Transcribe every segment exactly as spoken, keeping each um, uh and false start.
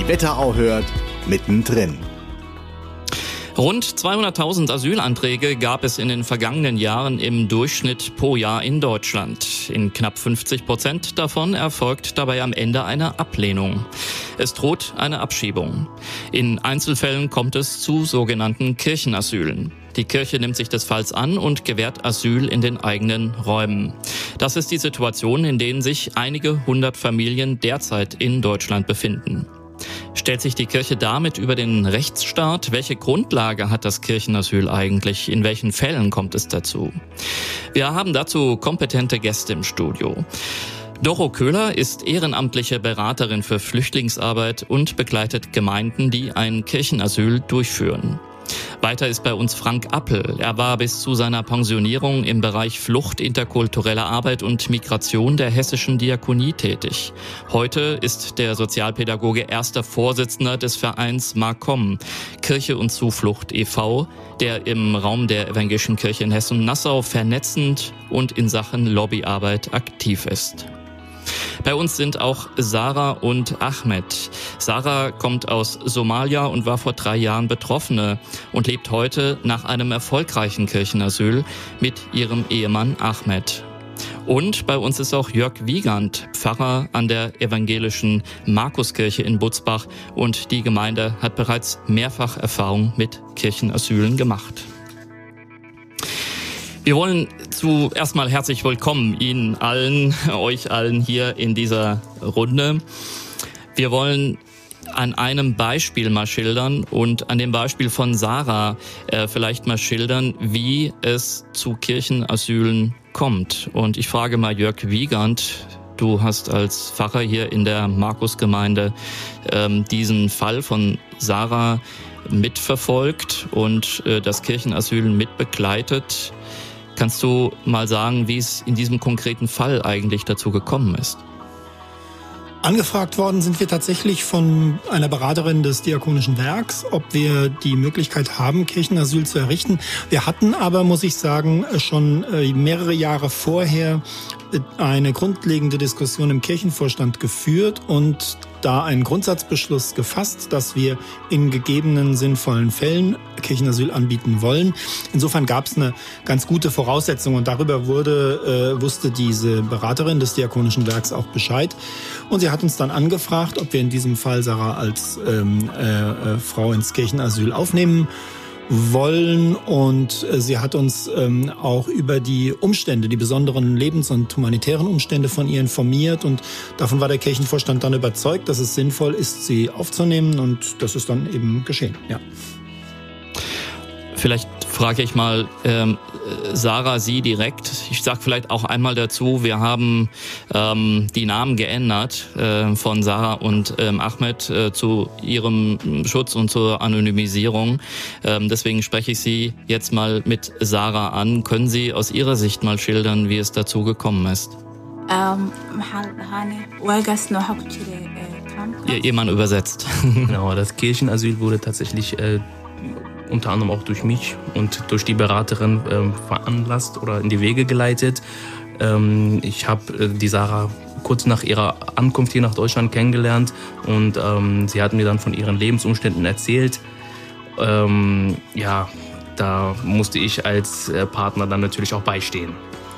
Wetterau hört, mittendrin. Rund zweihunderttausend Asylanträge gab es in den vergangenen Jahren im Durchschnitt pro Jahr in Deutschland. In knapp fünfzig Prozent davon erfolgt dabei am Ende eine Ablehnung. Es droht eine Abschiebung. In Einzelfällen kommt es zu sogenannten Kirchenasylen. Die Kirche nimmt sich des Falls an und gewährt Asyl in den eigenen Räumen. Das ist die Situation, in denen sich einige hundert Familien derzeit in Deutschland befinden. Stellt sich die Kirche damit über den Rechtsstaat? Welche Grundlage hat das Kirchenasyl eigentlich? In welchen Fällen kommt es dazu? Wir haben dazu kompetente Gäste im Studio. Doro Köhler ist ehrenamtliche Beraterin für Flüchtlingsarbeit und begleitet Gemeinden, die ein Kirchenasyl durchführen. Weiter ist bei uns Frank Appel. Er war bis zu seiner Pensionierung im Bereich Flucht, interkulturelle Arbeit und Migration der Hessischen Diakonie tätig. Heute ist der Sozialpädagoge erster Vorsitzender des Vereins Markom, Kirche und Zuflucht e V, der im Raum der Evangelischen Kirche in Hessen-Nassau vernetzend und in Sachen Lobbyarbeit aktiv ist. Bei uns sind auch Sarah und Ahmed. Sarah kommt aus Somalia und war vor drei Jahren Betroffene und lebt heute nach einem erfolgreichen Kirchenasyl mit ihrem Ehemann Ahmed. Und bei uns ist auch Jörg Wiegand, Pfarrer an der evangelischen Markuskirche in Butzbach, und die Gemeinde hat bereits mehrfach Erfahrung mit Kirchenasylen gemacht. Wir wollen zuerst mal herzlich willkommen Ihnen allen, euch allen hier in dieser Runde. Wir wollen an einem Beispiel mal schildern und an dem Beispiel von Sarah äh, vielleicht mal schildern, wie es zu Kirchenasylen kommt. Und ich frage mal Jörg Wiegand, du hast als Pfarrer hier in der Markusgemeinde ähm, diesen Fall von Sarah mitverfolgt und äh, das Kirchenasyl mitbegleitet. Kannst du mal sagen, wie es in diesem konkreten Fall eigentlich dazu gekommen ist? Angefragt worden sind wir tatsächlich von einer Beraterin des Diakonischen Werks, ob wir die Möglichkeit haben, Kirchenasyl zu errichten. Wir hatten aber, muss ich sagen, schon mehrere Jahre vorher eine grundlegende Diskussion im Kirchenvorstand geführt und da einen Grundsatzbeschluss gefasst, dass wir in gegebenen sinnvollen Fällen Kirchenasyl anbieten wollen. Insofern gab es eine ganz gute Voraussetzung und darüber wurde, äh, wusste diese Beraterin des Diakonischen Werks auch Bescheid. Und sie hat uns dann angefragt, ob wir in diesem Fall Sarah als ähm, äh, äh, Frau ins Kirchenasyl aufnehmen wollen, und äh, sie hat uns ähm, auch über die Umstände, die besonderen lebens- und humanitären Umstände von ihr informiert, und davon war der Kirchenvorstand dann überzeugt, dass es sinnvoll ist, sie aufzunehmen, und das ist dann eben geschehen, ja. Vielleicht frage ich mal ähm, Sarah, Sie direkt. Ich sage vielleicht auch einmal dazu, wir haben ähm, die Namen geändert äh, von Sarah und ähm, Ahmed äh, zu ihrem Schutz und zur Anonymisierung. Ähm, deswegen spreche ich Sie jetzt mal mit Sarah an. Können Sie aus Ihrer Sicht mal schildern, wie es dazu gekommen ist? Ähm, Ihr Ehemann übersetzt. Genau, das Kirchenasyl wurde tatsächlich äh, unter anderem auch durch mich und durch die Beraterin ähm, veranlasst oder in die Wege geleitet. Ähm, ich habe äh, die Sarah kurz nach ihrer Ankunft hier nach Deutschland kennengelernt, und ähm, sie hat mir dann von ihren Lebensumständen erzählt. Ähm, ja, da musste ich als äh, Partner dann natürlich auch beistehen.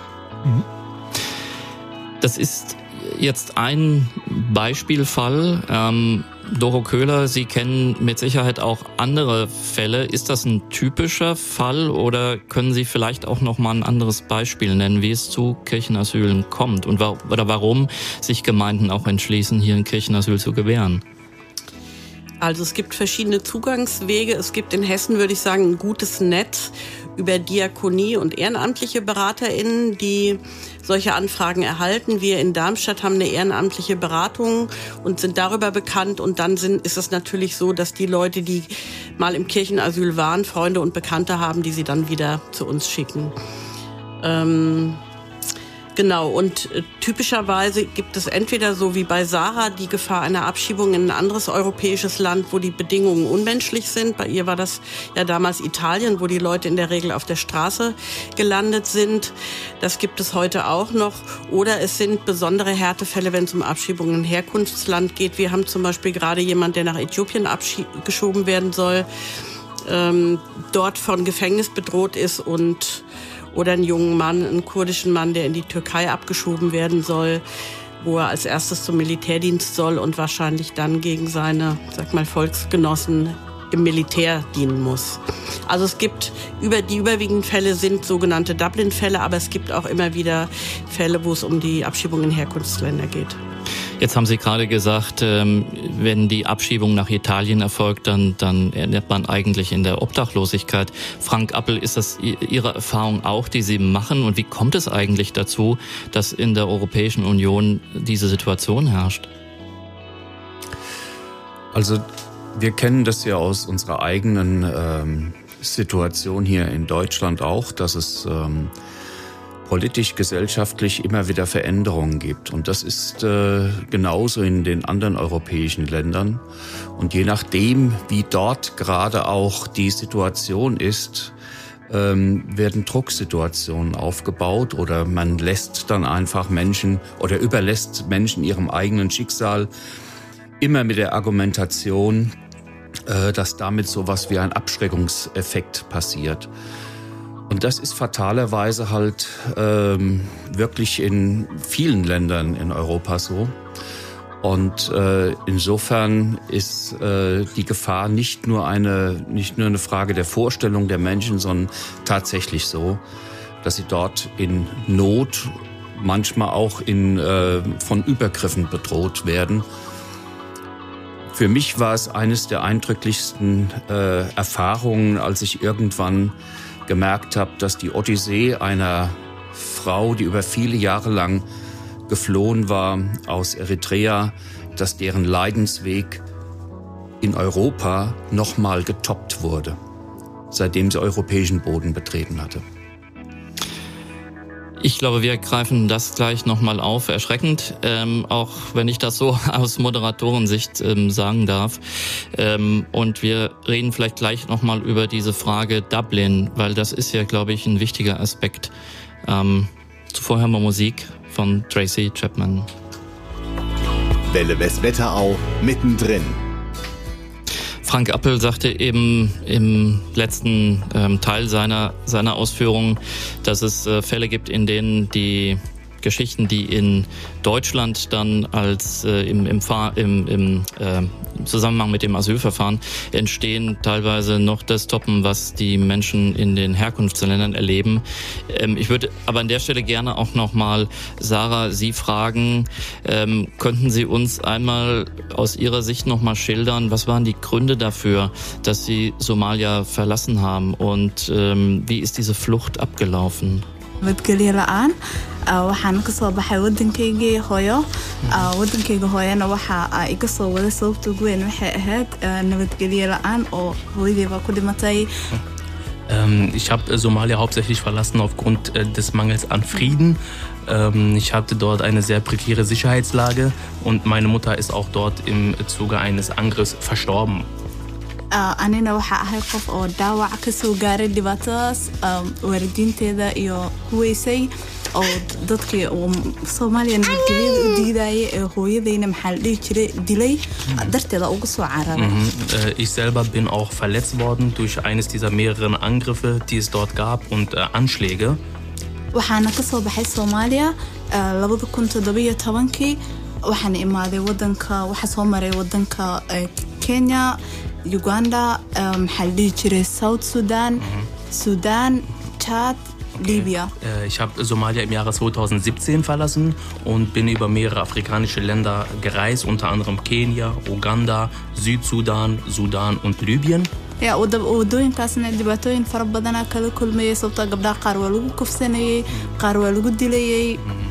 Das ist jetzt ein Beispielfall. Ähm, Doro Köhler, Sie kennen mit Sicherheit auch andere Fälle. Ist das ein typischer Fall oder können Sie vielleicht auch noch mal ein anderes Beispiel nennen, wie es zu Kirchenasylen kommt und wa- oder warum sich Gemeinden auch entschließen, hier ein Kirchenasyl zu gewähren? Also es gibt verschiedene Zugangswege. Es gibt in Hessen, würde ich sagen, ein gutes Netz über Diakonie und ehrenamtliche BeraterInnen, die solche Anfragen erhalten. Wir in Darmstadt haben eine ehrenamtliche Beratung und sind darüber bekannt. Und dann sind, ist es natürlich so, dass die Leute, die mal im Kirchenasyl waren, Freunde und Bekannte haben, die sie dann wieder zu uns schicken. Ähm Genau, und äh, typischerweise gibt es entweder so wie bei Sarah die Gefahr einer Abschiebung in ein anderes europäisches Land, wo die Bedingungen unmenschlich sind. Bei ihr war das ja damals Italien, wo die Leute in der Regel auf der Straße gelandet sind. Das gibt es heute auch noch. Oder es sind besondere Härtefälle, wenn es um Abschiebungen in ein Herkunftsland geht. Wir haben zum Beispiel gerade jemanden, der nach Äthiopien abgeschoben werden soll, ähm, dort von Gefängnis bedroht ist und oder einen jungen Mann, einen kurdischen Mann, der in die Türkei abgeschoben werden soll, wo er als erstes zum Militärdienst soll und wahrscheinlich dann gegen seine, sag mal, Volksgenossen im Militär dienen muss. Also es gibt, über die überwiegenden Fälle sind sogenannte Dublin-Fälle, aber es gibt auch immer wieder Fälle, wo es um die Abschiebung in Herkunftsländer geht. Jetzt haben Sie gerade gesagt, wenn die Abschiebung nach Italien erfolgt, dann, dann endet man eigentlich in der Obdachlosigkeit. Frank Appel, ist das Ihre Erfahrung auch, die Sie machen? Und wie kommt es eigentlich dazu, dass in der Europäischen Union diese Situation herrscht? Also wir kennen das ja aus unserer eigenen ähm, Situation hier in Deutschland auch, dass es ähm, politisch, gesellschaftlich immer wieder Veränderungen gibt. Und das ist äh, genauso in den anderen europäischen Ländern. Und je nachdem, wie dort gerade auch die Situation ist, ähm, werden Drucksituationen aufgebaut oder man lässt dann einfach Menschen oder überlässt Menschen ihrem eigenen Schicksal, immer mit der Argumentation, äh, dass damit sowas wie ein Abschreckungseffekt passiert. Und das ist fatalerweise halt ähm, wirklich in vielen Ländern in Europa so. Und äh, insofern ist äh, die Gefahr nicht nur eine nicht nur eine Frage der Vorstellung der Menschen, sondern tatsächlich so, dass sie dort in Not, manchmal auch in äh, von Übergriffen bedroht werden. Für mich war es eines der eindrücklichsten äh, Erfahrungen, als ich irgendwann gemerkt habe, dass die Odyssee einer Frau, die über viele Jahre lang geflohen war aus Eritrea, dass deren Leidensweg in Europa nochmal getoppt wurde, seitdem sie europäischen Boden betreten hatte. Ich glaube, wir greifen das gleich nochmal auf. Erschreckend, ähm, auch wenn ich das so aus Moderatorensicht ähm, sagen darf. Ähm, und wir reden vielleicht gleich nochmal über diese Frage Dublin, weil das ist ja, glaube ich, ein wichtiger Aspekt. Ähm, zuvor hören wir Musik von Tracy Chapman. Welle Westwetterau, mittendrin. Frank Appel sagte eben im letzten ähm, Teil seiner seiner Ausführungen, dass es äh, Fälle gibt, in denen die Geschichten, die in Deutschland dann als äh, im, im, im, im äh, Zusammenhang mit dem Asylverfahren entstehen, teilweise noch das toppen, was die Menschen in den Herkunftsländern erleben. Ähm, ich würde aber an der Stelle gerne auch nochmal Sarah, Sie fragen, ähm, könnten Sie uns einmal aus Ihrer Sicht nochmal schildern, was waren die Gründe dafür, dass Sie Somalia verlassen haben und ähm, wie ist diese Flucht abgelaufen? nabadgelyo la'aan waxaan ka soo baxay waddankaygii hooyo waddankayga hooyana waxa iga soo waday sababta ugu weyn waxay ahayd nabadgelyo la'aan oo hooyaday baa ku dhimatay. Ich habe Somalia hauptsächlich verlassen aufgrund des Mangels an Frieden. Ich hatte dort eine sehr prekäre Sicherheitslage und meine Mutter ist auch dort im Zuge eines Angriffs verstorben. anina waxa ahay qof oo daawac ka soo gaaray dhibaatadaas waalidiinteeda iyo kuweysay oo dadkii Soomaaliya nabadgelyada u diidayay ee hooyadayna maxaa la dhihi jiray dilay darteeda uga soo cararay. Ich selber bin auch verletzt worden durch eines dieser mehreren Angriffe, die es dort gab und äh, Anschläge. waxaana ka soo baxay Soomaaliya labada kun iyo toddoba iyo tobankii waxaan imaaday wadanka waxa soo maray wadanka Kenya, Uganda, ähm, Haldichire, South Sudan, mhm. Sudan, Tschad, okay. Libyen. Ich habe Somalia im Jahre zwanzig siebzehn verlassen und bin über mehrere afrikanische Länder gereist, unter anderem Kenia, Uganda, Südsudan, Sudan und Libyen. Ja, wadooyinkaasna dhibaatooyin fara badan kala kulmayay sababtoo gabdhaha qaar waa lagu kufsanayay, qaar waa lagu dilayay.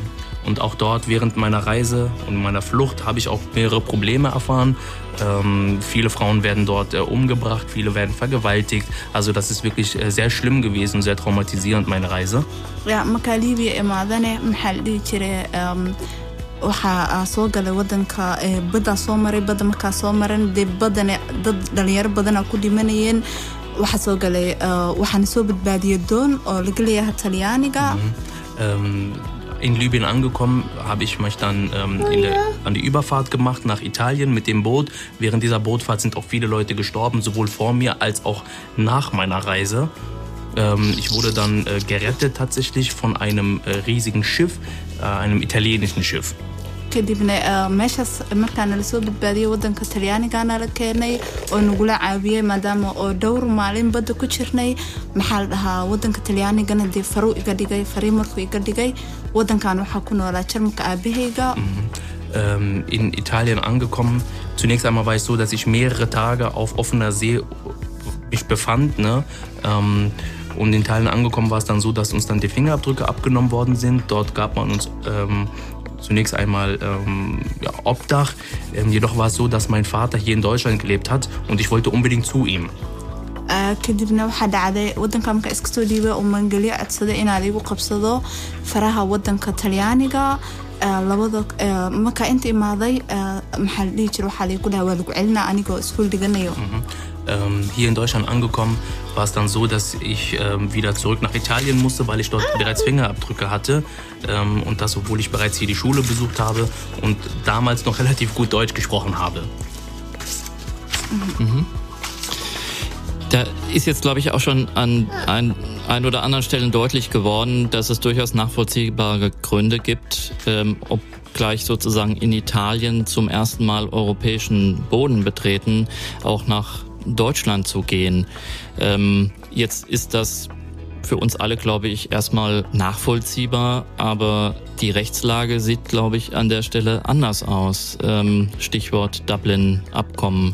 Und auch dort während meiner Reise und meiner Flucht habe ich auch mehrere Probleme erfahren. Ähm, viele Frauen werden dort äh, umgebracht, viele werden vergewaltigt. Also das ist wirklich äh, sehr schlimm gewesen, sehr traumatisierend, meine Reise. Ja, markaa Libiya imaadane maxaa la dhihi jiray um, waxaa soo galay wadanka baddaa soo maray badda markaa soo maran dee badane dad dhalinyaro badanaa ku dhimanayeen waxaa soo galay waxaana soo badbaadiyay doon oo laga leeyahay Talyaaniga. Ähm, in Libyen angekommen, habe ich mich dann ähm, in der, an die Überfahrt gemacht nach Italien mit dem Boot. Während dieser Bootfahrt sind auch viele Leute gestorben, sowohl vor mir als auch nach meiner Reise. Ähm, ich wurde dann äh, gerettet tatsächlich von einem äh, riesigen Schiff, äh, einem italienischen Schiff. kadibna meeshaas markaan la soo badbaadiyay wadanka Talyaanigaana la keenay oo nagula caawiyay maadaama oo dhowr maalin badda ku jirnay maxaa la dhahaa wadanka Talyaanigana dee faru iga dhigay fari markuu iga dhigay wadankan waxaa ku noolaa jarmalka aabahayga. ähm, in Italien angekommen. Zunächst einmal war es so, dass ich mehrere Tage auf offener See mich befand, ne? ähm, Und in Italien angekommen war es dann so, dass uns dann die Fingerabdrücke abgenommen worden sind. Dort gab man uns ähm, zunächst einmal ähm, ja, Obdach. Ähm, jedoch war es so, dass mein Vater hier in Deutschland gelebt hat und ich wollte unbedingt zu ihm. kadibna waxaa dhacday wadanka markaa iska soo dhiibay oo maangelyo codsaday inaad igu qabsado faraha wadanka Talyaaniga. labada markaa inta imaaday maxaa la dhihi jiray waxaa laygu dhahaa waa lagu celinaa anigoo iskuul dhiganayo. Ähm, hier in Deutschland angekommen, war es dann so, dass ich ähm, wieder zurück nach Italien musste, weil ich dort bereits Fingerabdrücke hatte. Ähm, und das, obwohl ich bereits hier die Schule besucht habe und damals noch relativ gut Deutsch gesprochen habe. Mhm. Da ist jetzt, glaube ich, auch schon an ein, ein oder anderen Stellen deutlich geworden, dass es durchaus nachvollziehbare Gründe gibt, ähm, ob gleich sozusagen in Italien zum ersten Mal europäischen Boden betreten, auch nach Deutschland zu gehen. Ähm, jetzt ist das für uns alle, glaube ich, erstmal nachvollziehbar, aber die Rechtslage sieht, glaube ich, an der Stelle anders aus. Ähm, Stichwort Dublin-Abkommen.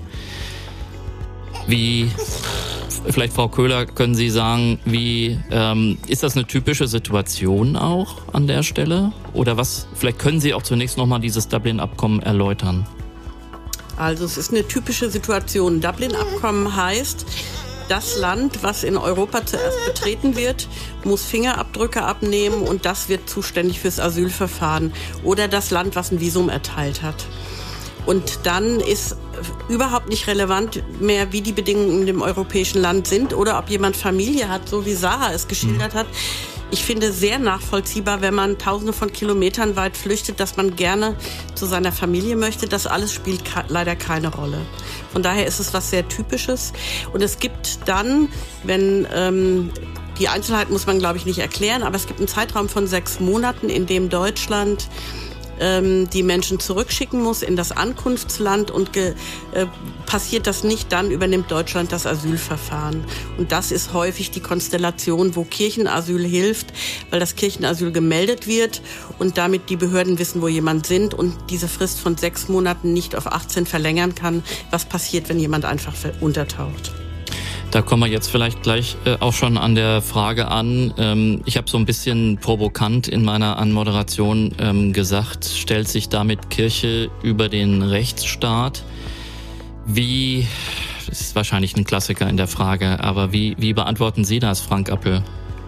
Wie, vielleicht Frau Köhler, können Sie sagen, wie ähm, ist das eine typische Situation auch an der Stelle? Oder was, vielleicht können Sie auch zunächst nochmal dieses Dublin-Abkommen erläutern. Also es ist eine typische Situation. Dublin-Abkommen heißt, das Land, was in Europa zuerst betreten wird, muss Fingerabdrücke abnehmen und das wird zuständig fürs Asylverfahren. Oder das Land, was ein Visum erteilt hat. Und dann ist überhaupt nicht relevant mehr, wie die Bedingungen in dem europäischen Land sind oder ob jemand Familie hat, so wie Sarah es geschildert hat. Ich finde sehr nachvollziehbar, wenn man tausende von Kilometern weit flüchtet, dass man gerne zu seiner Familie möchte. Das alles spielt leider keine Rolle. Von daher ist es was sehr Typisches. Und es gibt dann, wenn ähm, die Einzelheiten muss man, glaube ich, nicht erklären, aber es gibt einen Zeitraum von sechs Monaten, in dem Deutschland die Menschen zurückschicken muss in das Ankunftsland und ge, äh, passiert das nicht, dann übernimmt Deutschland das Asylverfahren. Und das ist häufig die Konstellation, wo Kirchenasyl hilft, weil das Kirchenasyl gemeldet wird und damit die Behörden wissen, wo jemand sind und diese Frist von sechs Monaten nicht auf achtzehn verlängern kann. Was passiert, wenn jemand einfach untertaucht? Da kommen wir jetzt vielleicht gleich äh, auch schon an der Frage an. Ähm, ich habe so ein bisschen provokant in meiner Anmoderation ähm, gesagt, stellt sich damit Kirche über den Rechtsstaat? Wie, das ist wahrscheinlich ein Klassiker in der Frage, aber wie, wie beantworten Sie das, Frank Appel?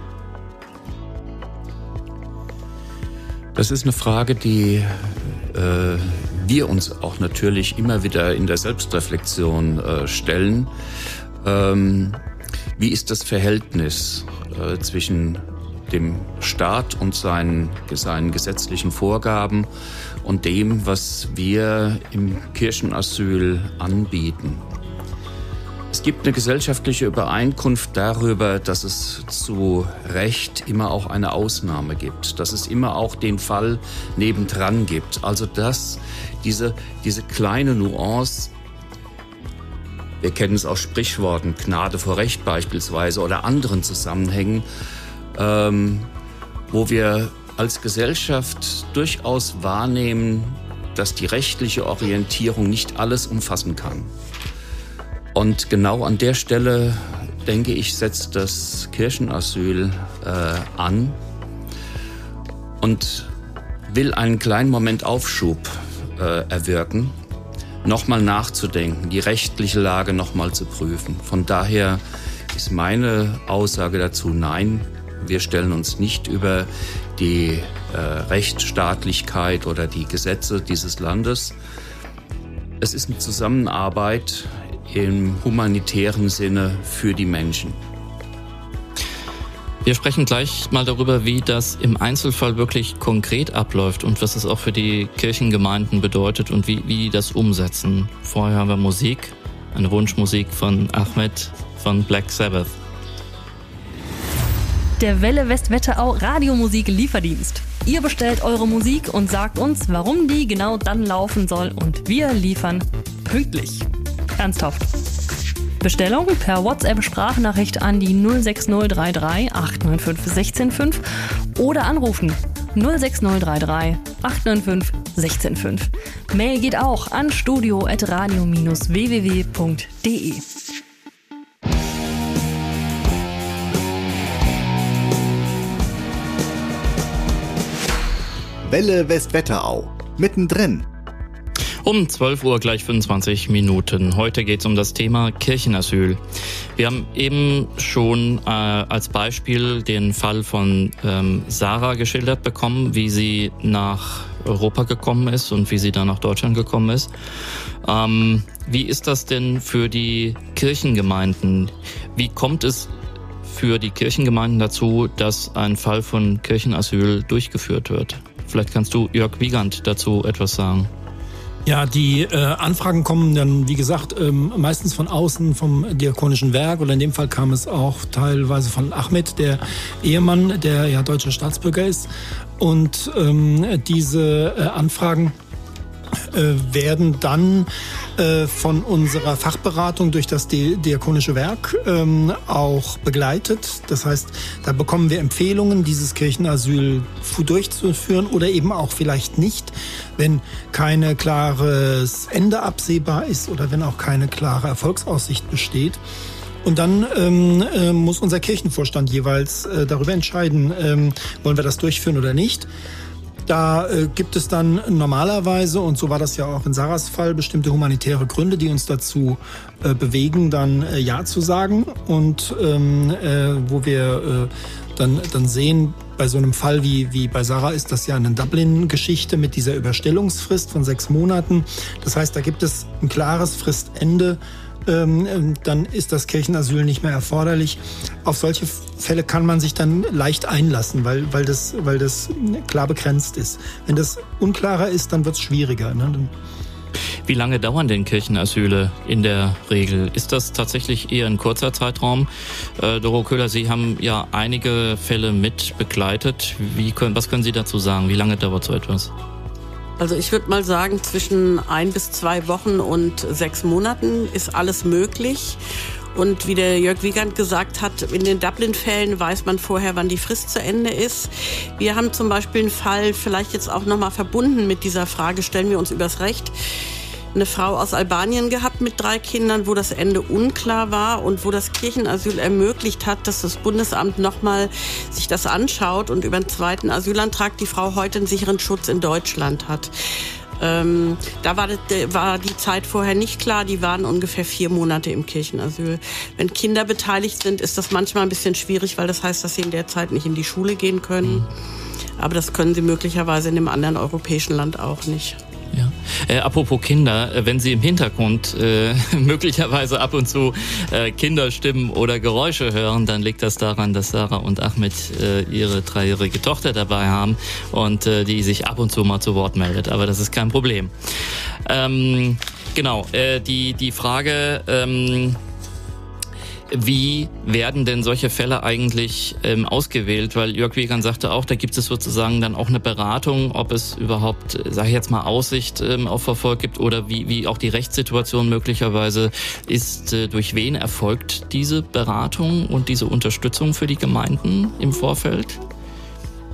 Das ist eine Frage, die äh, wir uns auch natürlich immer wieder in der Selbstreflexion äh, stellen. Ähm, wie ist das Verhältnis äh, zwischen dem Staat und seinen, seinen gesetzlichen Vorgaben und dem, was wir im Kirchenasyl anbieten? Es gibt eine gesellschaftliche Übereinkunft darüber, dass es zu Recht immer auch eine Ausnahme gibt, dass es immer auch den Fall nebendran gibt. Also dass diese, diese kleine Nuance, wir kennen es aus Sprichworten, Gnade vor Recht beispielsweise oder anderen Zusammenhängen, ähm, wo wir als Gesellschaft durchaus wahrnehmen, dass die rechtliche Orientierung nicht alles umfassen kann. Und genau an der Stelle, denke ich, setzt das Kirchenasyl äh, an. Und will einen kleinen Moment Aufschub äh, erwirken, nochmal nachzudenken, die rechtliche Lage nochmal zu prüfen. Von daher ist meine Aussage dazu, nein, wir stellen uns nicht über die äh, Rechtsstaatlichkeit oder die Gesetze dieses Landes. Es ist eine Zusammenarbeit im humanitären Sinne für die Menschen. Wir sprechen gleich mal darüber, wie das im Einzelfall wirklich konkret abläuft und was es auch für die Kirchengemeinden bedeutet und wie, wie die das umsetzen. Vorher haben wir Musik, eine Wunschmusik von Ahmed von Black Sabbath. Der Welle Westwetterau Radiomusik Lieferdienst. Ihr bestellt eure Musik und sagt uns, warum die genau dann laufen soll und wir liefern pünktlich. Ernsthaft. Bestellung per WhatsApp-Sprachnachricht an die null sechs null drei drei acht neun fünf eins sechs fünf oder anrufen null sechs null drei drei acht neun fünf eins sechs fünf. Mail geht auch an studio at radio dash w w w punkt d e. Welle Westwetterau. Mittendrin. Um zwölf Uhr gleich fünfundzwanzig Minuten. Heute geht es um das Thema Kirchenasyl. Wir haben eben schon äh, als Beispiel den Fall von ähm, Sarah geschildert bekommen, wie sie nach Europa gekommen ist und wie sie dann nach Deutschland gekommen ist. Ähm, wie ist das denn für die Kirchengemeinden? Wie kommt es für die Kirchengemeinden dazu, dass ein Fall von Kirchenasyl durchgeführt wird? Vielleicht kannst du, Jörg Wiegand, dazu etwas sagen. Ja, die äh, Anfragen kommen dann, wie gesagt, ähm, meistens von außen vom Diakonischen Werk oder in dem Fall kam es auch teilweise von Ahmed, der Ehemann, der ja deutscher Staatsbürger ist. Und ähm, diese äh, Anfragen äh, werden dann äh, von unserer Fachberatung durch das Di- Diakonische Werk ähm, auch begleitet. Das heißt, da bekommen wir Empfehlungen, dieses Kirchenasyl durchzuführen oder eben auch vielleicht nicht, wenn kein klares Ende absehbar ist oder wenn auch keine klare Erfolgsaussicht besteht. Und dann ähm, äh, muss unser Kirchenvorstand jeweils äh, darüber entscheiden, ähm, wollen wir das durchführen oder nicht. Da äh, gibt es dann normalerweise, und so war das ja auch in Sarahs Fall, bestimmte humanitäre Gründe, die uns dazu äh, bewegen, dann äh, Ja zu sagen. Und ähm, äh, wo wir äh, dann, dann sehen, bei so einem Fall wie, wie bei Sarah ist das ja eine Dublin-Geschichte mit dieser Überstellungsfrist von sechs Monaten. Das heißt, da gibt es ein klares Fristende. Ähm, dann ist das Kirchenasyl nicht mehr erforderlich. Auf solche Fälle kann man sich dann leicht einlassen, weil, weil, das, weil das klar begrenzt ist. Wenn das unklarer ist, dann wird es schwieriger. Ne? Wie lange dauern denn Kirchenasyle in der Regel? Ist das tatsächlich eher ein kurzer Zeitraum? Äh, Doro Köhler, Sie haben ja einige Fälle mit begleitet. Wie können, was können Sie dazu sagen? Wie lange dauert so etwas? Also ich würde mal sagen, zwischen ein bis zwei Wochen und sechs Monaten ist alles möglich. Und wie der Jörg Wiegand gesagt hat, in den Dublin-Fällen weiß man vorher, wann die Frist zu Ende ist. Wir haben zum Beispiel einen Fall, vielleicht jetzt auch nochmal verbunden mit dieser Frage, stellen wir uns übers Recht, eine Frau aus Albanien gehabt mit drei Kindern, wo das Ende unklar war und wo das Kirchenasyl ermöglicht hat, dass das Bundesamt nochmal sich das anschaut und über einen zweiten Asylantrag die Frau heute einen sicheren Schutz in Deutschland hat. Ähm, da war, war die Zeit vorher nicht klar, die waren ungefähr vier Monate im Kirchenasyl. Wenn Kinder beteiligt sind, ist das manchmal ein bisschen schwierig, weil das heißt, dass sie in der Zeit nicht in die Schule gehen können. Aber das können sie möglicherweise in einem anderen europäischen Land auch nicht. Ja. Äh, apropos Kinder, äh, wenn Sie im Hintergrund äh, möglicherweise ab und zu äh, Kinderstimmen oder Geräusche hören, dann liegt das daran, dass Sarah und Ahmed äh, ihre dreijährige Tochter dabei haben und äh, die sich ab und zu mal zu Wort meldet. Aber das ist kein Problem. Ähm, genau, äh, die, die Frage... Ähm, Wie werden denn solche Fälle eigentlich ähm, ausgewählt? Weil Jörg Wiegand sagte auch, da gibt es sozusagen dann auch eine Beratung, ob es überhaupt, sage ich jetzt mal, Aussicht ähm, auf Erfolg gibt oder wie, wie auch die Rechtssituation möglicherweise ist. Äh, durch wen erfolgt diese Beratung und diese Unterstützung für die Gemeinden im Vorfeld?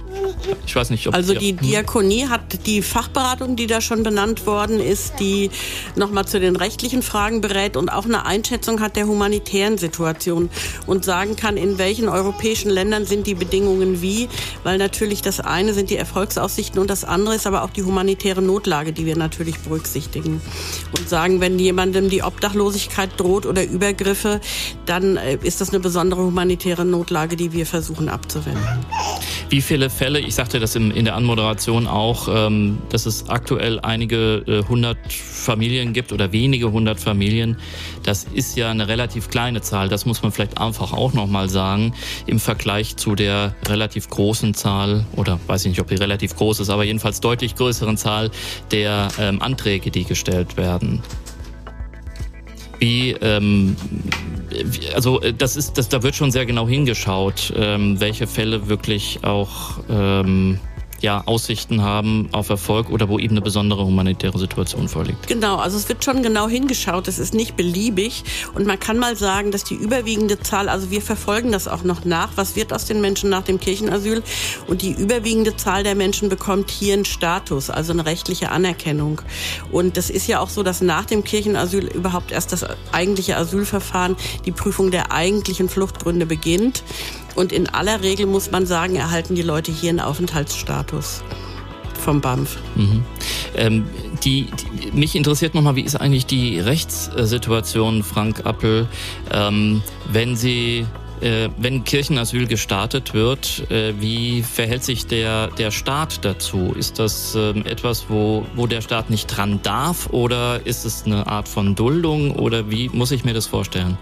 Ich weiß nicht, ob Also ihr, die Diakonie hat die Fachberatung, die da schon benannt worden ist, die nochmal zu den rechtlichen Fragen berät und auch eine Einschätzung hat der humanitären Situation und sagen kann, in welchen europäischen Ländern sind die Bedingungen wie, weil natürlich das eine sind die Erfolgsaussichten und das andere ist aber auch die humanitäre Notlage, die wir natürlich berücksichtigen. Und sagen, wenn jemandem die Obdachlosigkeit droht oder Übergriffe, dann ist das eine besondere humanitäre Notlage, die wir versuchen abzuwenden. Wie viele Fälle, ich sagte das in, in der Anmoderation auch, ähm, dass es aktuell einige äh, hundert Familien gibt oder wenige hundert Familien. Das ist ja eine relativ kleine Zahl, das muss man vielleicht einfach auch nochmal sagen, im Vergleich zu der relativ großen Zahl, oder weiß ich nicht, ob die relativ groß ist, aber jedenfalls deutlich größeren Zahl der ähm, Anträge, die gestellt werden. Wie, ähm, also das ist, das, da wird schon sehr genau hingeschaut, ähm, welche Fälle wirklich auch ähm, ja, Aussichten haben auf Erfolg oder wo eben eine besondere humanitäre Situation vorliegt. Genau, also es wird schon genau hingeschaut, es ist nicht beliebig und man kann mal sagen, dass die überwiegende Zahl, also wir verfolgen das auch noch nach, was wird aus den Menschen nach dem Kirchenasyl und die überwiegende Zahl der Menschen bekommt hier einen Status, also eine rechtliche Anerkennung. Und das ist ja auch so, dass nach dem Kirchenasyl überhaupt erst das eigentliche Asylverfahren, die Prüfung der eigentlichen Fluchtgründe beginnt. Und in aller Regel muss man sagen, erhalten die Leute hier einen Aufenthaltsstatus vom B A M F. Mhm. Ähm, die, die, mich interessiert nochmal, wie ist eigentlich die Rechtssituation, Frank Appel, ähm, wenn Sie, äh, wenn Kirchenasyl gestartet wird, äh, wie verhält sich der, der Staat dazu? Ist das äh, etwas, wo, wo der Staat nicht dran darf oder ist es eine Art von Duldung oder wie muss ich mir das vorstellen?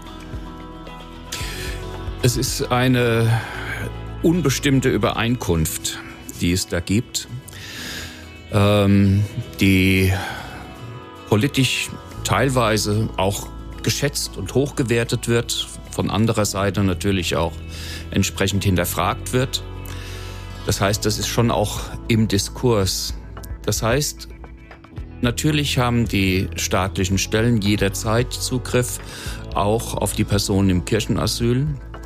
Es ist eine unbestimmte Übereinkunft, die es da gibt, ähm, die politisch teilweise auch geschätzt und hochgewertet wird, von anderer Seite natürlich auch entsprechend hinterfragt wird. Das heißt, das ist schon auch im Diskurs. Das heißt, natürlich haben die staatlichen Stellen jederzeit Zugriff auch auf die Personen im Kirchenasyl.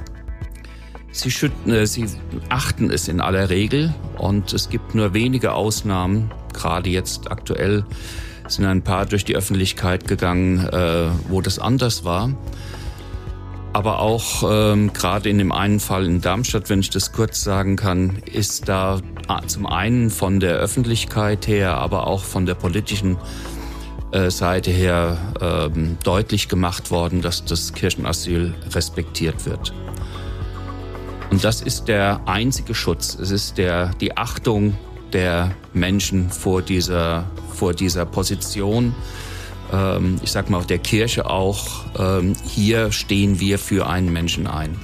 Sie, schütten, äh, sie achten es in aller Regel und es gibt nur wenige Ausnahmen. Gerade jetzt aktuell sind ein paar durch die Öffentlichkeit gegangen, äh, wo das anders war. Aber auch ähm, gerade in dem einen Fall in Darmstadt, wenn ich das kurz sagen kann, ist da zum einen von der Öffentlichkeit her, aber auch von der politischen äh, Seite her ähm, deutlich gemacht worden, dass das Kirchenasyl respektiert wird. Und das ist der einzige Schutz. Es ist der, die Achtung der Menschen vor dieser, vor dieser Position. Ähm, ich sag mal, der Kirche auch. Ähm, hier stehen wir für einen Menschen ein.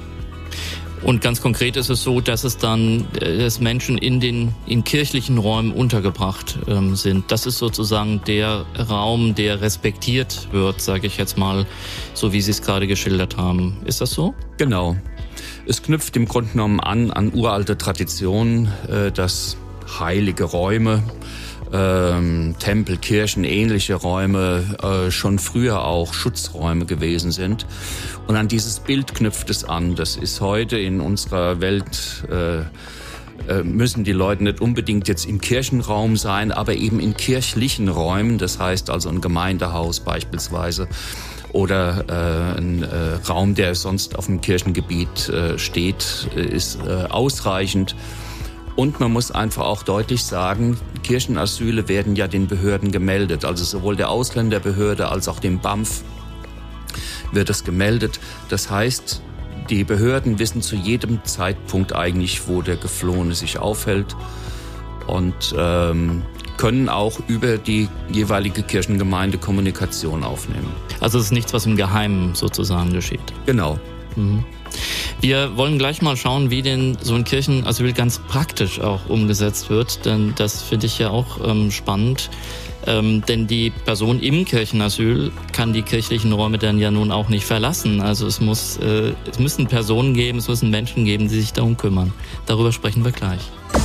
Und ganz konkret ist es so, dass es dann, dass Menschen in den, in kirchlichen Räumen untergebracht ähm, sind. Das ist sozusagen der Raum, der respektiert wird, sage ich jetzt mal, so wie Sie es gerade geschildert haben. Ist das so? Genau. Es knüpft im Grunde genommen an, an uralte Traditionen, äh, dass heilige Räume, ähm, Tempel, Kirchen, ähnliche Räume äh, schon früher auch Schutzräume gewesen sind. Und an dieses Bild knüpft es an. Das ist heute in unserer Welt, äh, äh, müssen die Leute nicht unbedingt jetzt im Kirchenraum sein, aber eben in kirchlichen Räumen, das heißt also ein Gemeindehaus beispielsweise, oder äh, ein äh, Raum, der sonst auf dem Kirchengebiet äh, steht, ist äh, ausreichend. Und man muss einfach auch deutlich sagen, Kirchenasyle werden ja den Behörden gemeldet. Also sowohl der Ausländerbehörde als auch dem B A M F wird es gemeldet. Das heißt, die Behörden wissen zu jedem Zeitpunkt eigentlich, wo der Geflohene sich aufhält und ähm, können auch über die jeweilige Kirchengemeinde Kommunikation aufnehmen. Also es ist nichts, was im Geheimen sozusagen geschieht. Genau. Mhm. Wir wollen gleich mal schauen, wie denn so ein Kirchenasyl ganz praktisch auch umgesetzt wird, denn das finde ich ja auch ähm, spannend. Ähm, denn die Person im Kirchenasyl kann die kirchlichen Räume dann ja nun auch nicht verlassen. Also es muss, äh, es müssen Personen geben, es müssen Menschen geben, die sich darum kümmern. Darüber sprechen wir gleich.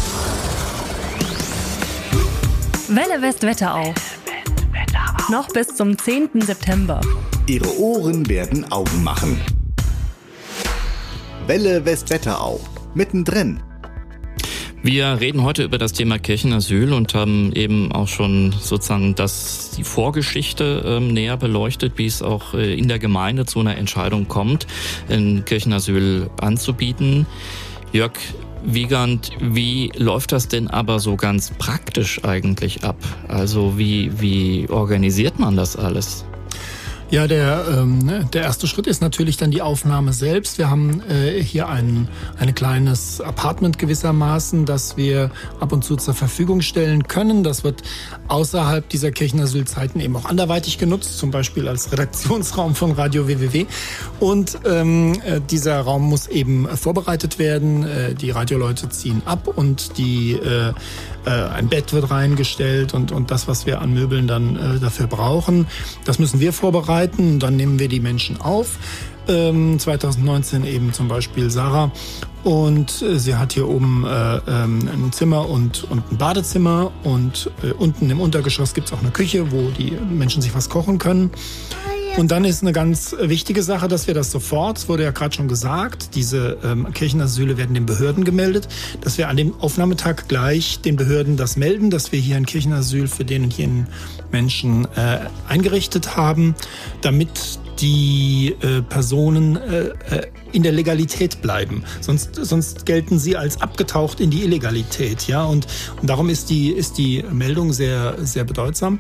Welle West Wetterau. Noch bis zum zehnten September. Ihre Ohren werden Augen machen. Welle West Wetterau. Mittendrin. Wir reden heute über das Thema Kirchenasyl und haben eben auch schon sozusagen das, die Vorgeschichte ähm, näher beleuchtet, wie es auch äh, in der Gemeinde zu einer Entscheidung kommt, ein Kirchenasyl anzubieten. Jörg Wiegand, wie läuft das denn aber so ganz praktisch eigentlich ab? Also wie, wie organisiert man das alles? Ja, der, ähm, der erste Schritt ist natürlich dann die Aufnahme selbst. Wir haben äh, hier ein, ein kleines Apartment gewissermaßen, das wir ab und zu zur Verfügung stellen können. Das wird außerhalb dieser Kirchenasylzeiten eben auch anderweitig genutzt, zum Beispiel als Redaktionsraum von Radio W W W. Und ähm, äh, dieser Raum muss eben vorbereitet werden. Äh, die Radioleute ziehen ab und die äh, äh, ein Bett wird reingestellt und, und das, was wir an Möbeln dann äh, dafür brauchen, das müssen wir vorbereiten. Dann nehmen wir die Menschen auf. Ähm, zwanzig neunzehn eben zum Beispiel Sarah. Und äh, sie hat hier oben äh, ähm, ein Zimmer und, und ein Badezimmer. Und äh, unten im Untergeschoss gibt es auch eine Küche, wo die Menschen sich was kochen können. Und dann ist eine ganz wichtige Sache, dass wir das sofort, es wurde ja gerade schon gesagt, diese ähm, Kirchenasyle werden den Behörden gemeldet, dass wir an dem Aufnahmetag gleich den Behörden das melden, dass wir hier ein Kirchenasyl für den und jenen Menschen äh, eingerichtet haben, damit die äh, Personen äh, in der Legalität bleiben. Sonst, sonst gelten sie als abgetaucht in die Illegalität. Ja? Und, und darum ist die, ist die Meldung sehr, sehr bedeutsam.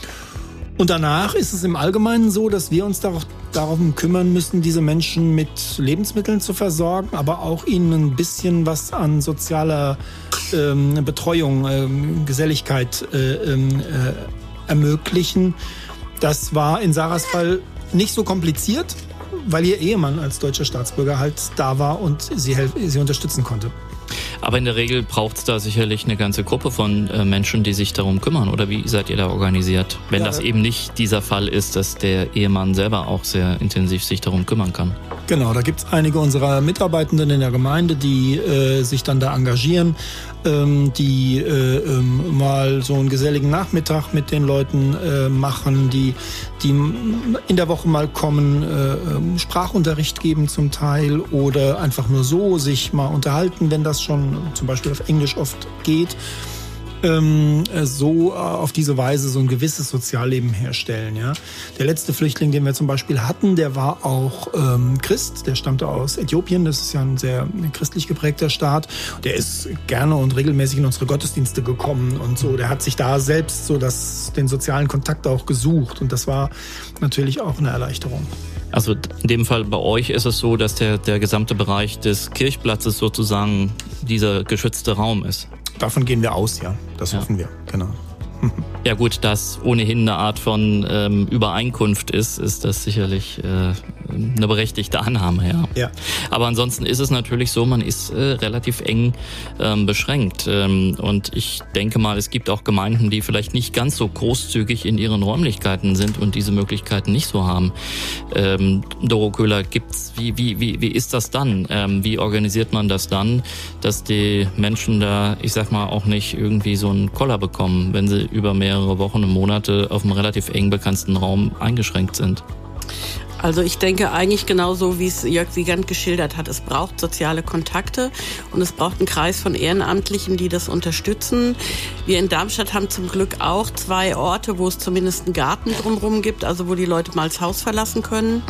Und danach ist es im Allgemeinen so, dass wir uns darauf, darum kümmern müssen, diese Menschen mit Lebensmitteln zu versorgen, aber auch ihnen ein bisschen was an sozialer ähm, Betreuung, ähm, Geselligkeit äh, äh, ermöglichen. Das war in Sarahs Fall nicht so kompliziert, weil ihr Ehemann als deutscher Staatsbürger halt da war und sie, sie unterstützen konnte. Aber in der Regel braucht es da sicherlich eine ganze Gruppe von äh, Menschen, die sich darum kümmern. Oder wie seid ihr da organisiert? Wenn ja, das eben nicht dieser Fall ist, dass der Ehemann selber auch sehr intensiv sich darum kümmern kann. Genau, da gibt es einige unserer Mitarbeitenden in der Gemeinde, die äh, sich dann da engagieren, ähm, die äh, ähm, mal so einen geselligen Nachmittag mit den Leuten äh, machen, die, die in der Woche mal kommen, äh, Sprachunterricht geben zum Teil oder einfach nur so sich mal unterhalten, wenn das schon zum Beispiel auf Englisch oft geht. Ähm, so auf diese Weise so ein gewisses Sozialleben herstellen. Ja. Der letzte Flüchtling, den wir zum Beispiel hatten, der war auch ähm, Christ, der stammte aus Äthiopien, das ist ja ein sehr christlich geprägter Staat. Der ist gerne und regelmäßig in unsere Gottesdienste gekommen und so. Der hat sich da selbst so das, den sozialen Kontakt auch gesucht und das war natürlich auch eine Erleichterung. Also in dem Fall bei euch ist es so, dass der, der gesamte Bereich des Kirchplatzes sozusagen dieser geschützte Raum ist. Davon gehen wir aus, ja. Das ja. hoffen wir, genau. Ja gut, dass ohnehin eine Art von ähm, Übereinkunft ist, ist das sicherlich äh, eine berechtigte Annahme, ja. ja. Aber ansonsten ist es natürlich so, man ist äh, relativ eng ähm, beschränkt. Ähm, und ich denke mal, es gibt auch Gemeinden, die vielleicht nicht ganz so großzügig in ihren Räumlichkeiten sind und diese Möglichkeiten nicht so haben. Ähm, Doro Köhler, gibt's, wie, wie, wie, wie ist das dann? Ähm, wie organisiert man das dann, dass die Menschen da, ich sag mal, auch nicht irgendwie so einen Koller bekommen, wenn sie über mehrere Wochen und Monate auf einem relativ eng begrenzten Raum eingeschränkt sind? Also ich denke eigentlich genauso, wie es Jörg Wiegand geschildert hat. Es braucht soziale Kontakte und es braucht einen Kreis von Ehrenamtlichen, die das unterstützen. Wir in Darmstadt haben zum Glück auch zwei Orte, wo es zumindest einen Garten drumherum gibt, also wo die Leute mal das Haus verlassen können.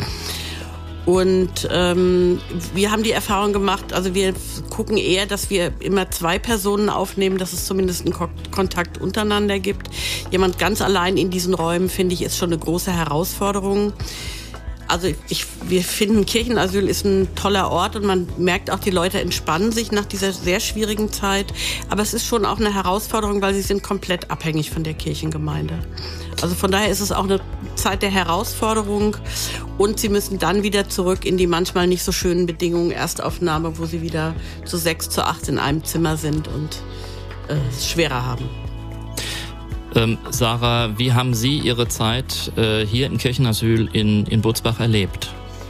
Und ähm, wir haben die Erfahrung gemacht, also wir gucken eher, dass wir immer zwei Personen aufnehmen, dass es zumindest einen Ko- Kontakt untereinander gibt. Jemand ganz allein in diesen Räumen, finde ich, ist schon eine große Herausforderung. Also ich, wir finden, Kirchenasyl ist ein toller Ort und man merkt auch, die Leute entspannen sich nach dieser sehr schwierigen Zeit. Aber es ist schon auch eine Herausforderung, weil sie sind komplett abhängig von der Kirchengemeinde. Also von daher ist es auch eine Zeit der Herausforderung und sie müssen dann wieder zurück in die manchmal nicht so schönen Bedingungen, Erstaufnahme, wo sie wieder zu sechs, zu acht in einem Zimmer sind und äh, es schwerer haben. Ähm, Sarah, wie haben Sie Ihre Zeit äh, hier im Kirchenasyl in, in Butzbach erlebt?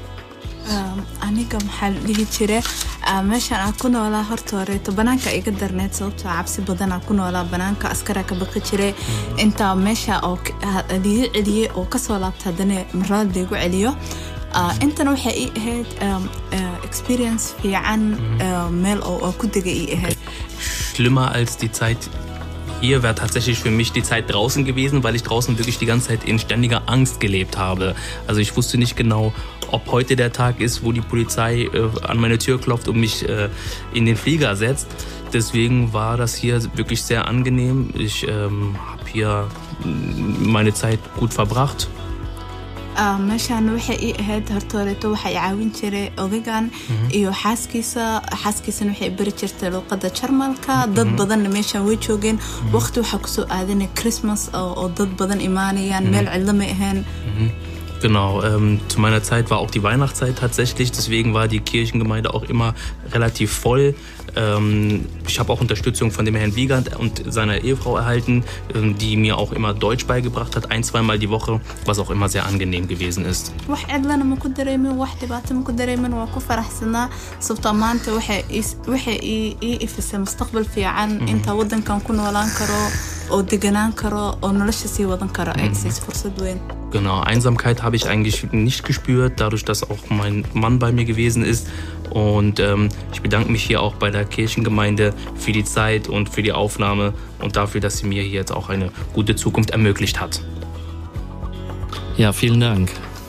aniga maxaa la dhihi jire meeshaan aan ku noolaa horta horeeto banaanka iga darneed sababtoo cabsi badan aan ku noolaa banaanka askara ka baqi jire intaa meesha oo liiga celiyey oo kasoo laabta haddana marada liigu celiyo intana waxay ii ahayd experience fiican meel oo ku dega ii ahayd schlimmer als die Zeit hier wäre tatsächlich für mich die Zeit draußen gewesen, weil ich draußen wirklich die ganze Zeit in ständiger Angst gelebt habe. Also ich wusste nicht genau, ob heute der Tag ist, wo die Polizei äh, an meine Tür klopft und mich äh, in den Flieger setzt. Deswegen war das hier wirklich sehr angenehm. Ich ähm, habe hier meine Zeit gut verbracht. meeshaan waxay ii ahayd hortooreeto waxaa i caawin jiray odagan iyo xaaskiisa xaaskiisana waxay bari jirtay luqadda Jarmalka dad badanna meeshaan way joogeen waqti waxa ku soo aadanay Christmas oo dad badan imaanayaan meel cidlo ma ahayn. Genau, ähm, zu meiner Zeit war auch die Weihnachtszeit tatsächlich, deswegen war die Kirchengemeinde auch immer relativ voll. Ähm, ich habe auch Unterstützung von dem Herrn Wiegand und seiner Ehefrau erhalten, ähm, die mir auch immer Deutsch beigebracht hat, ein-, zweimal die Woche, was auch immer sehr angenehm gewesen ist. Genau, Einsamkeit habe ich eigentlich nicht gespürt, dadurch, dass auch mein Mann bei mir gewesen ist. Und ähm, ich bedanke mich hier auch bei der Kirchengemeinde für die Zeit und für die Aufnahme und dafür, dass sie mir hier jetzt auch eine gute Zukunft ermöglicht hat. Ja, vielen Dank.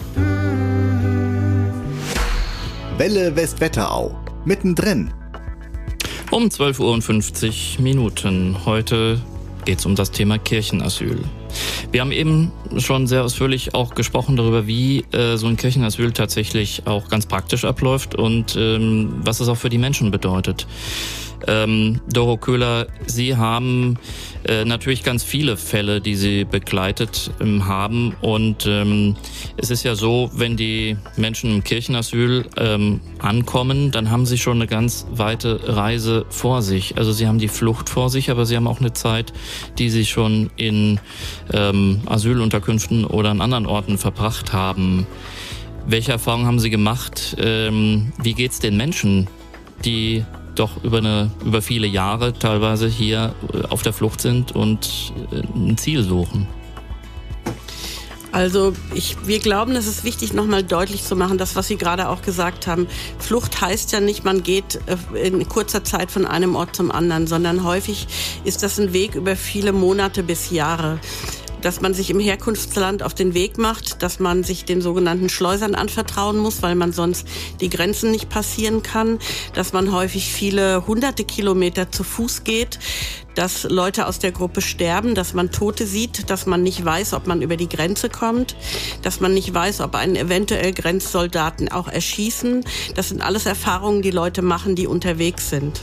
Welle Westwetterau, mittendrin. Um zwölf Uhr fünfzig Minuten. Heute geht es um das Thema Kirchenasyl. Wir haben eben schon sehr ausführlich auch gesprochen darüber, wie äh, so ein Kirchenasyl tatsächlich auch ganz praktisch abläuft und ähm, was es auch für die Menschen bedeutet. Ähm, Doro Köhler, Sie haben äh, natürlich ganz viele Fälle, die Sie begleitet ähm, haben und ähm, es ist ja so, wenn die Menschen im Kirchenasyl ähm, ankommen, dann haben sie schon eine ganz weite Reise vor sich. Also sie haben die Flucht vor sich, aber sie haben auch eine Zeit, die sie schon in ähm, Asylunterkünften oder an anderen Orten verbracht haben. Welche Erfahrungen haben Sie gemacht? Ähm, wie geht's den Menschen, die doch über eine über viele Jahre teilweise hier auf der Flucht sind und ein Ziel suchen? Also ich, wir glauben, es ist wichtig, nochmal deutlich zu machen, das, was Sie gerade auch gesagt haben. Flucht heißt ja nicht, man geht in kurzer Zeit von einem Ort zum anderen, sondern häufig ist das ein Weg über viele Monate bis Jahre. Dass man sich im Herkunftsland auf den Weg macht, dass man sich den sogenannten Schleusern anvertrauen muss, weil man sonst die Grenzen nicht passieren kann, dass man häufig viele hunderte Kilometer zu Fuß geht, dass Leute aus der Gruppe sterben, dass man Tote sieht, dass man nicht weiß, ob man über die Grenze kommt, dass man nicht weiß, ob einen eventuell Grenzsoldaten auch erschießen. Das sind alles Erfahrungen, die Leute machen, die unterwegs sind.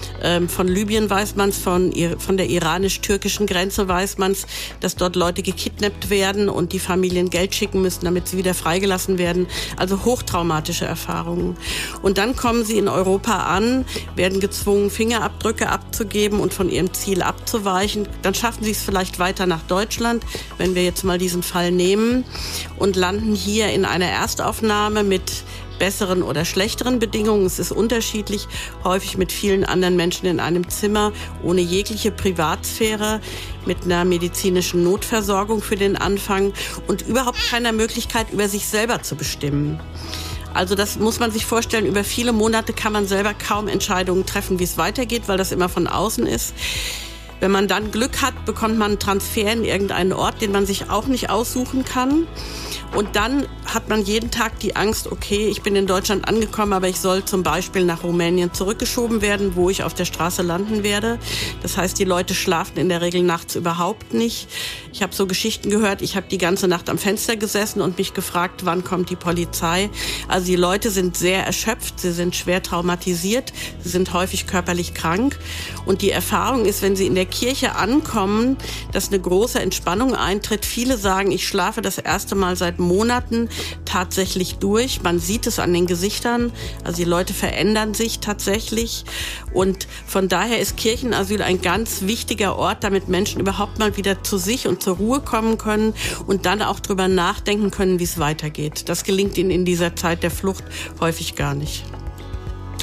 Von Libyen weiß man es, von, von der iranisch-türkischen Grenze weiß man es, dass dort Leute gekidnappt werden und die Familien Geld schicken müssen, damit sie wieder freigelassen werden. Also hochtraumatische Erfahrungen. Und dann kommen sie in Europa an, werden gezwungen, Fingerabdrücke abzugeben und von ihrem Ziel abzuweichen. Dann schaffen sie es vielleicht weiter nach Deutschland, wenn wir jetzt mal diesen Fall nehmen, und landen hier in einer Erstaufnahme mit besseren oder schlechteren Bedingungen. Es ist unterschiedlich, häufig mit vielen anderen Menschen in einem Zimmer, ohne jegliche Privatsphäre, mit einer medizinischen Notversorgung für den Anfang und überhaupt keiner Möglichkeit, über sich selber zu bestimmen. Also das muss man sich vorstellen, über viele Monate kann man selber kaum Entscheidungen treffen, wie es weitergeht, weil das immer von außen ist. Wenn man dann Glück hat, bekommt man einen Transfer in irgendeinen Ort, den man sich auch nicht aussuchen kann. Und dann hat man jeden Tag die Angst, okay, ich bin in Deutschland angekommen, aber ich soll zum Beispiel nach Rumänien zurückgeschoben werden, wo ich auf der Straße landen werde. Das heißt, die Leute schlafen in der Regel nachts überhaupt nicht. Ich habe so Geschichten gehört, ich habe die ganze Nacht am Fenster gesessen und mich gefragt, wann kommt die Polizei. Also die Leute sind sehr erschöpft, sie sind schwer traumatisiert, sie sind häufig körperlich krank. Und die Erfahrung ist, wenn sie in der Kirche ankommen, dass eine große Entspannung eintritt. Viele sagen, ich schlafe das erste Mal seit Monaten tatsächlich durch. Man sieht es an den Gesichtern. Also die Leute verändern sich tatsächlich. Und von daher ist Kirchenasyl ein ganz wichtiger Ort, damit Menschen überhaupt mal wieder zu sich und zur Ruhe kommen können und dann auch drüber nachdenken können, wie es weitergeht. Das gelingt ihnen in dieser Zeit der Flucht häufig gar nicht.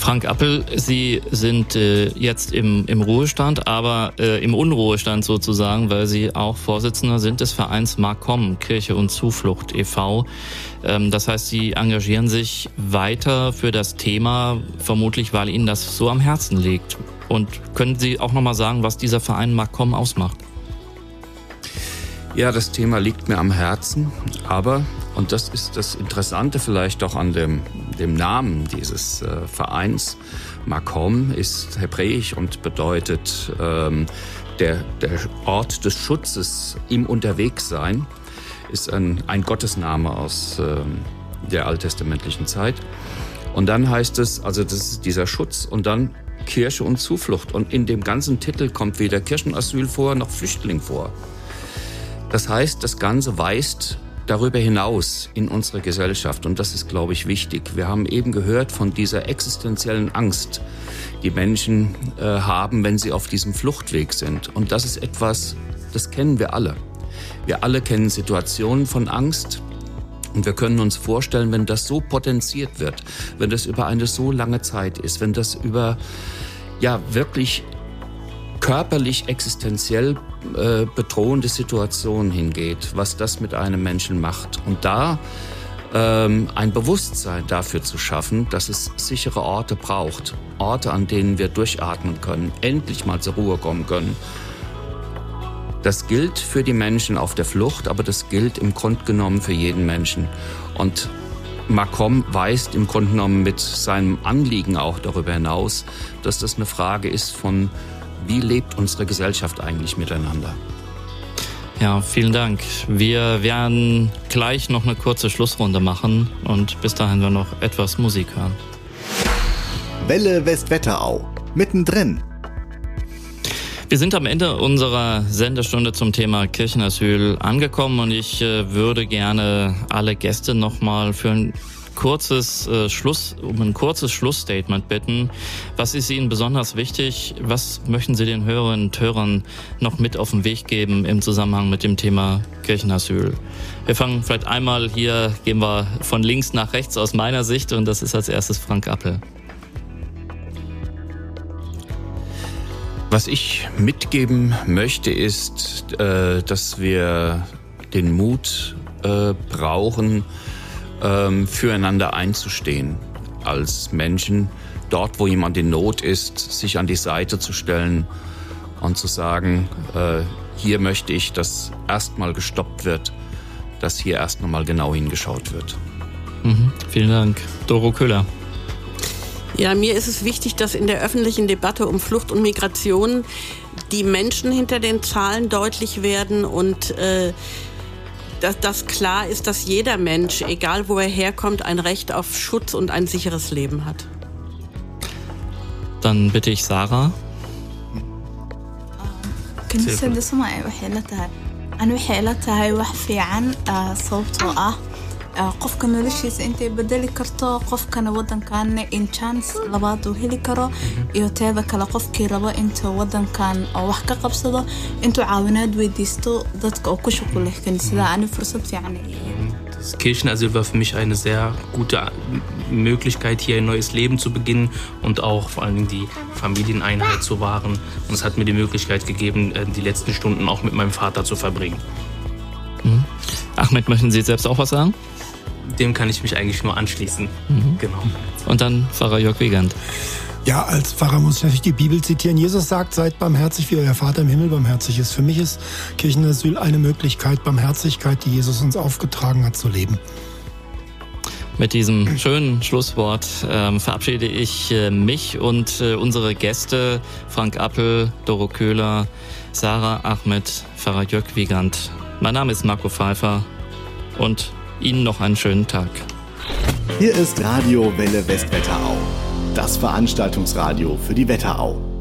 Frank Appel, Sie sind äh, jetzt im, im Ruhestand, aber äh, im Unruhestand sozusagen, weil Sie auch Vorsitzender sind des Vereins Markom, Kirche und Zuflucht e V Ähm, das heißt, Sie engagieren sich weiter für das Thema, vermutlich weil Ihnen das so am Herzen liegt. Und können Sie auch nochmal sagen, was dieser Verein Markom ausmacht? Ja, das Thema liegt mir am Herzen, aber, und das ist das Interessante vielleicht auch an dem, dem Namen dieses äh, Vereins, Markom ist hebräisch und bedeutet ähm, der, der Ort des Schutzes, im Unterwegssein, ist ein, ein Gottesname aus ähm, der alttestamentlichen Zeit. Und dann heißt es, also das ist dieser Schutz und dann Kirche und Zuflucht. Und in dem ganzen Titel kommt weder Kirchenasyl vor, noch Flüchtling vor. Das heißt, das Ganze weist darüber hinaus in unsere Gesellschaft. Und das ist, glaube ich, wichtig. Wir haben eben gehört von dieser existenziellen Angst, die Menschen äh, haben, wenn sie auf diesem Fluchtweg sind. Und das ist etwas, das kennen wir alle. Wir alle kennen Situationen von Angst. Und wir können uns vorstellen, wenn das so potenziert wird, wenn das über eine so lange Zeit ist, wenn das über, ja, wirklich körperlich, existenziell äh, bedrohende Situationen hingeht, was das mit einem Menschen macht. Und da ähm, ein Bewusstsein dafür zu schaffen, dass es sichere Orte braucht, Orte, an denen wir durchatmen können, endlich mal zur Ruhe kommen können. Das gilt für die Menschen auf der Flucht, aber das gilt im Grunde genommen für jeden Menschen. Und Markom weist im Grunde genommen mit seinem Anliegen auch darüber hinaus, dass das eine Frage ist von, wie lebt unsere Gesellschaft eigentlich miteinander? Ja, vielen Dank. Wir werden gleich noch eine kurze Schlussrunde machen und bis dahin wir noch etwas Musik hören. Welle Westwetterau, mittendrin. Wir sind am Ende unserer Sendestunde zum Thema Kirchenasyl angekommen und ich äh, würde gerne alle Gäste nochmal für ein kurzes äh, Schluss, um ein kurzes Schlussstatement bitten. Was ist Ihnen besonders wichtig? Was möchten Sie den Hörerinnen und Hörern noch mit auf den Weg geben im Zusammenhang mit dem Thema Kirchenasyl? Wir fangen vielleicht einmal hier, gehen wir von links nach rechts aus meiner Sicht und das ist als erstes Frank Appel. Was ich mitgeben möchte, ist, äh, dass wir den Mut äh, brauchen, ähm, füreinander einzustehen als Menschen. Dort, wo jemand in Not ist, sich an die Seite zu stellen und zu sagen, äh, hier möchte ich, dass erstmal gestoppt wird, dass hier erst nochmal genau hingeschaut wird. Mhm, vielen Dank. Doro Köhler. Ja, mir ist es wichtig, dass in der öffentlichen Debatte um Flucht und Migration die Menschen hinter den Zahlen deutlich werden und äh, dass das klar ist, dass jeder Mensch, egal wo er herkommt, ein Recht auf Schutz und ein sicheres Leben hat. Dann bitte ich Sarah. كنيسة سماء waxay la tahay aan waxay la tahay wax fiican sababtoo ah qofka noloshiisa intay bedeli karto qofkana wadankan in chance labaad uu heli karo iyo teeda kale qofkii rabo intuu wadankan wax ka qabsado intuu caawinaad weydiisto dadka oo ku shaqo leh kaniisada aan fursad fiican. Das Kirchenasyl war für mich eine sehr gute Möglichkeit, hier ein neues Leben zu beginnen und auch vor allem die Familieneinheit zu wahren. Und es hat mir die Möglichkeit gegeben, die letzten Stunden auch mit meinem Vater zu verbringen. Mhm. Ahmed, möchten Sie selbst auch was sagen? Dem kann ich mich eigentlich nur anschließen. Mhm. Genau. Und dann Pfarrer Jörg Wiegand. Ja, als Pfarrer muss ich natürlich die Bibel zitieren. Jesus sagt, seid barmherzig, wie euer Vater im Himmel barmherzig ist. Für mich ist Kirchenasyl eine Möglichkeit, Barmherzigkeit, die Jesus uns aufgetragen hat, zu leben. Mit diesem schönen Schlusswort äh, verabschiede ich äh, mich und äh, unsere Gäste, Frank Appel, Doro Köhler, Sarah Ahmed, Pfarrer Jörg Wiegand. Mein Name ist Marco Pfeiffer und Ihnen noch einen schönen Tag. Hier ist Radio Welle Westwetterau, das Veranstaltungsradio für die Wetterau.